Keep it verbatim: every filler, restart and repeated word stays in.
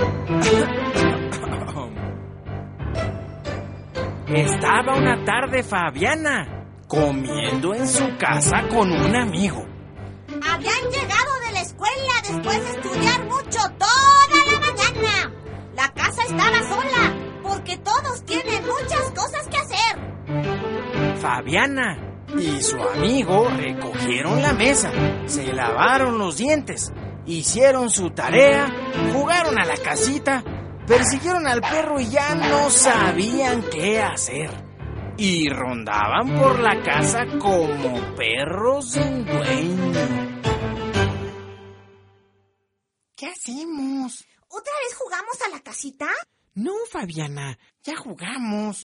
Estaba una tarde Fabiana comiendo en su casa con un amigo. Habían llegado de la escuela después de estudiar mucho toda la mañana. La casa estaba sola porque todos tienen muchas cosas que hacer. Fabiana y su amigo recogieron la mesa, se lavaron los dientes, hicieron su tarea, jugaron a la casita, persiguieron al perro y ya no sabían qué hacer. Y rondaban por la casa como perros sin dueño. ¿Qué hacemos? ¿Otra vez jugamos a la casita? No, Fabiana, ya jugamos.